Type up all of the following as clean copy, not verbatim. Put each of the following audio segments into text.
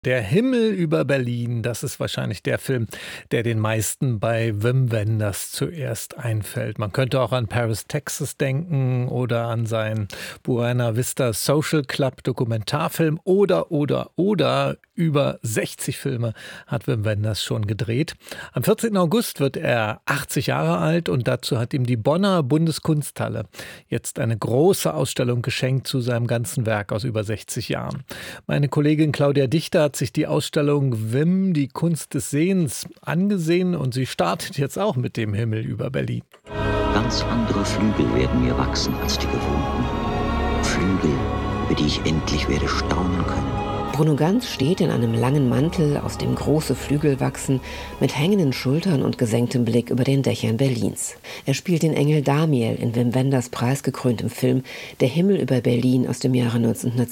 Der Himmel über Berlin, das ist wahrscheinlich der Film, der den meisten bei Wim Wenders zuerst einfällt. Man könnte auch an Paris, Texas denken oder an seinen Buena Vista Social Club Dokumentarfilm oder über 60 Filme hat Wim Wenders schon gedreht. Am 14. August wird er 80 Jahre alt und dazu hat ihm die Bonner Bundeskunsthalle jetzt eine große Ausstellung geschenkt zu seinem ganzen Werk aus über 60 Jahren. Meine Kollegin Claudia Dichter hat sich die Ausstellung Wim, die Kunst des Sehens, angesehen und sie startet jetzt auch mit dem Himmel über Berlin. Ganz andere Flügel werden mir wachsen als die gewohnten. Flügel, über die ich endlich werde staunen können. Bruno Ganz steht in einem langen Mantel, aus dem große Flügel wachsen, mit hängenden Schultern und gesenktem Blick über den Dächern Berlins. Er spielt den Engel Damiel in Wim Wenders preisgekröntem Film Der Himmel über Berlin aus dem Jahre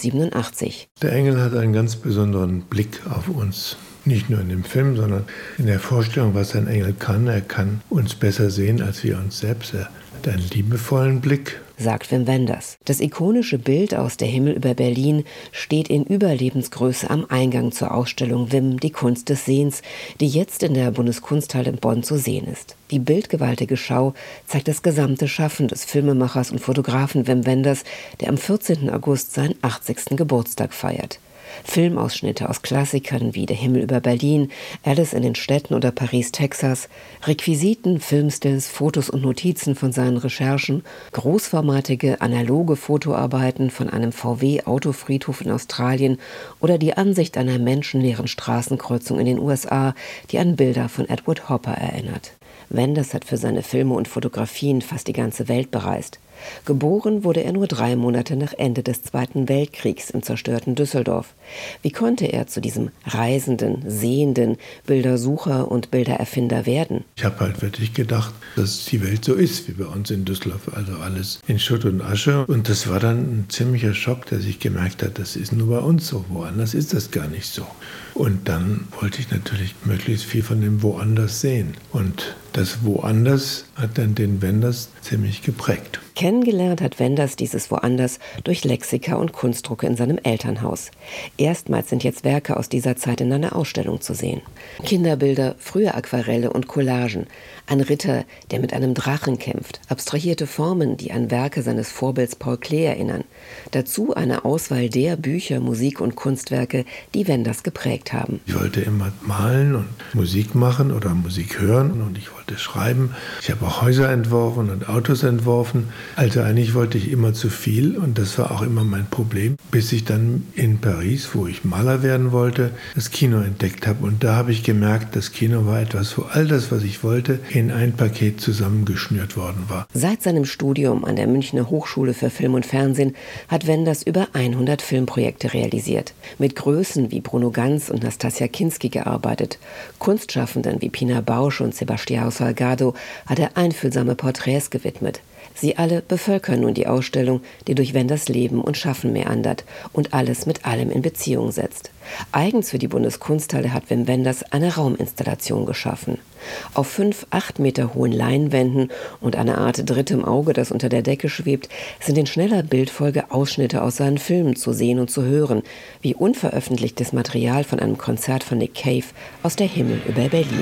1987. Der Engel hat einen ganz besonderen Blick auf uns. Nicht nur in dem Film, sondern in der Vorstellung, was ein Engel kann. Er kann uns besser sehen als wir uns selbst. Er hat einen liebevollen Blick, sagt Wim Wenders. Das ikonische Bild aus Der Himmel über Berlin steht in Überlebensgröße am Eingang zur Ausstellung Wim, die Kunst des Sehens, die jetzt in der Bundeskunsthalle in Bonn zu sehen ist. Die bildgewaltige Schau zeigt das gesamte Schaffen des Filmemachers und Fotografen Wim Wenders, der am 14. August seinen 80. Geburtstag feiert. Filmausschnitte aus Klassikern wie Der Himmel über Berlin, Alice in den Städten oder Paris, Texas, Requisiten, Filmstills, Fotos und Notizen von seinen Recherchen, großformatige analoge Fotoarbeiten von einem VW-Autofriedhof in Australien oder die Ansicht einer menschenleeren Straßenkreuzung in den USA, die an Bilder von Edward Hopper erinnert. Wenders hat für seine Filme und Fotografien fast die ganze Welt bereist. Geboren wurde er nur 3 Monate nach Ende des Zweiten Weltkriegs im zerstörten Düsseldorf. Wie konnte er zu diesem reisenden, sehenden Bildersucher und Bildererfinder werden? Ich habe halt wirklich gedacht, dass die Welt so ist wie bei uns in Düsseldorf, also alles in Schutt und Asche. Und das war dann ein ziemlicher Schock, dass ich gemerkt habe, das ist nur bei uns so, woanders ist das gar nicht so. Und dann wollte ich natürlich möglichst viel von dem Woanders sehen. Und das Woanders hat dann den Wenders ziemlich geprägt. Kennengelernt hat Wenders dieses Woanders durch Lexika und Kunstdrucke in seinem Elternhaus. Erstmals sind jetzt Werke aus dieser Zeit in einer Ausstellung zu sehen. Kinderbilder, frühe Aquarelle und Collagen. Ein Ritter, der mit einem Drachen kämpft. Abstrahierte Formen, die an Werke seines Vorbilds Paul Klee erinnern. Dazu eine Auswahl der Bücher, Musik und Kunstwerke, die Wenders geprägt haben. Ich wollte immer malen und Musik machen oder Musik hören und ich wollte schreiben. Ich habe auch Häuser entworfen und Autos entworfen. Also eigentlich wollte ich immer zu viel und das war auch immer mein Problem, bis ich dann in Paris, wo ich Maler werden wollte, das Kino entdeckt habe. Und da habe ich gemerkt, das Kino war etwas, wo all das, was ich wollte, in ein Paket zusammengeschnürt worden war. Seit seinem Studium an der Münchner Hochschule für Film und Fernsehen hat Wenders über 100 Filmprojekte realisiert. Mit Größen wie Bruno Ganz und Nastassja Kinski gearbeitet. Kunstschaffenden wie Pina Bausch und Sebastião Salgado hat er einfühlsame Porträts gewidmet. Sie alle bevölkern nun die Ausstellung, die durch Wenders Leben und Schaffen meandert und alles mit allem in Beziehung setzt. Eigens für die Bundeskunsthalle hat Wim Wenders eine Rauminstallation geschaffen. Auf 5 8 Meter hohen Leinwänden und einer Art drittem Auge, das unter der Decke schwebt, sind in schneller Bildfolge Ausschnitte aus seinen Filmen zu sehen und zu hören, wie unveröffentlichtes Material von einem Konzert von Nick Cave aus Der Himmel über Berlin.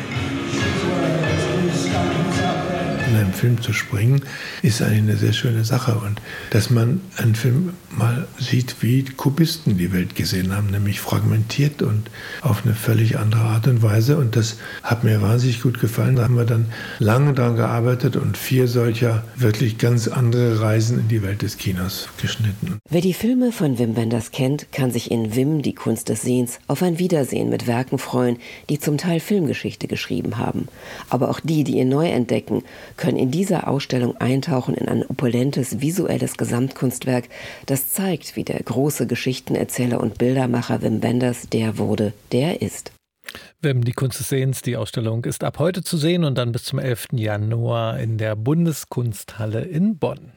In einem Film zu springen, ist eigentlich eine sehr schöne Sache. Und dass man einen Film mal sieht, wie Kubisten die Welt gesehen haben, nämlich fragmentiert und auf eine völlig andere Art und Weise. Und das hat mir wahnsinnig gut gefallen. Da haben wir dann lange daran gearbeitet und 4 solcher wirklich ganz andere Reisen in die Welt des Kinos geschnitten. Wer die Filme von Wim Wenders kennt, kann sich in Wim, die Kunst des Sehens, auf ein Wiedersehen mit Werken freuen, die zum Teil Filmgeschichte geschrieben haben. Aber auch die ihn neu entdecken, können in dieser Ausstellung eintauchen in ein opulentes visuelles Gesamtkunstwerk, das zeigt, wie der große Geschichtenerzähler und Bildermacher Wim Wenders der wurde, der ist. Wim, die Kunst des Sehens, die Ausstellung ist ab heute zu sehen und dann bis zum 11. Januar in der Bundeskunsthalle in Bonn.